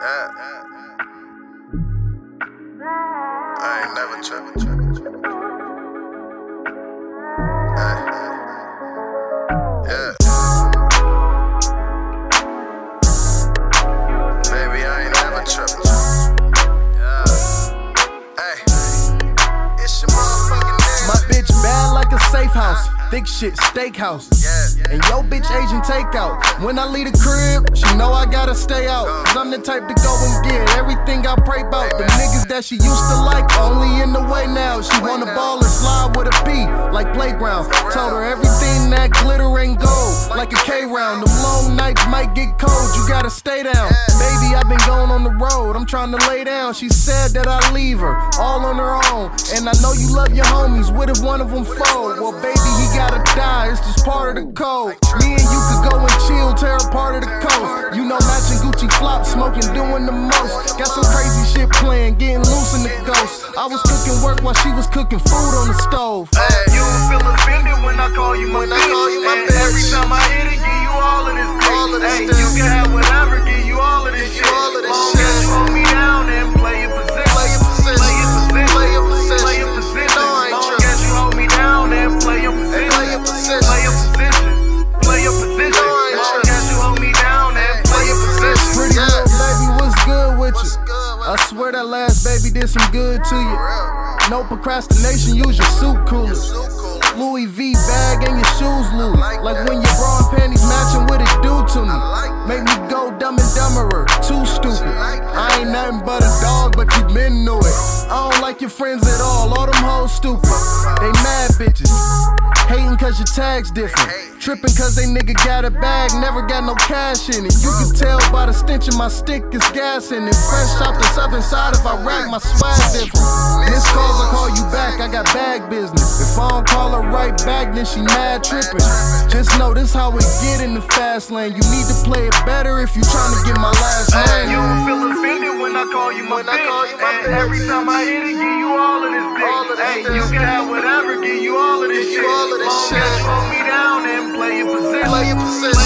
I ain't never tripping. Baby, I ain't never tripping. It's your motherfucking nigga. My bitch bad like a safe house. Thick shit, steakhouse. And yo bitch Asian takeout. When I leave the crib, she know I gotta stay out. Cause I'm the type to go and get everything I pray about. The niggas that she used to like, only in the way now. She wanna ball and slide with a P, like playground. Told her everything that glitter ain't gold, like a K-round. Them long nights might get cold, you gotta stay down. Baby, I've been going on the road, I'm trying to lay down. She said that I leave her, all on her own. And I know you love your homies, what if one of them fold? Well baby, he gotta die, it's just part of the code. Me and you could go and chill, tear a part of the coast. You know, matching Gucci flop, smoking, doing the most. Got some crazy shit playing, getting loose in the ghost. I was cooking work while she was cooking food on the stove. You don't feel offended when I call you my bitch. Every time I hit it, give you all of this bitch. You can have whatever, give you all of this shit. Long as you hold me down and play your position. Play your position. Long as you hold me down and play your position. Play your position. Long as you hold me down and play your position. Pretty little baby, what's good with you? I swear that last baby did some good to you. No procrastination, use your suit cooler. Louis V bag and your shoes loose. Like when your bra and panties matching, what it do to me? Make me go dumb and dumberer, too stupid. I ain't nothing but a dog, but you been knew it. I don't like your friends at all them hoes stupid. They mad bitches, hating cause your tag's different. Tripping cause they nigga got a bag, never got no cash in it. You can tell by the stench of my stick is gas in it. Fresh out the southern side, if I rack my swag different. Missed calls, I call you back, I got bag business. If I don't call her right back, then she mad tripping. Just know this how it get in the fast lane. You need to play it better if you tryna get my last name. You don't feel offended when I call you my bitch. Every time I hit it, give you all of this bitch. You can have whatever, give you all of this shit. Long as you hold me down and play your position.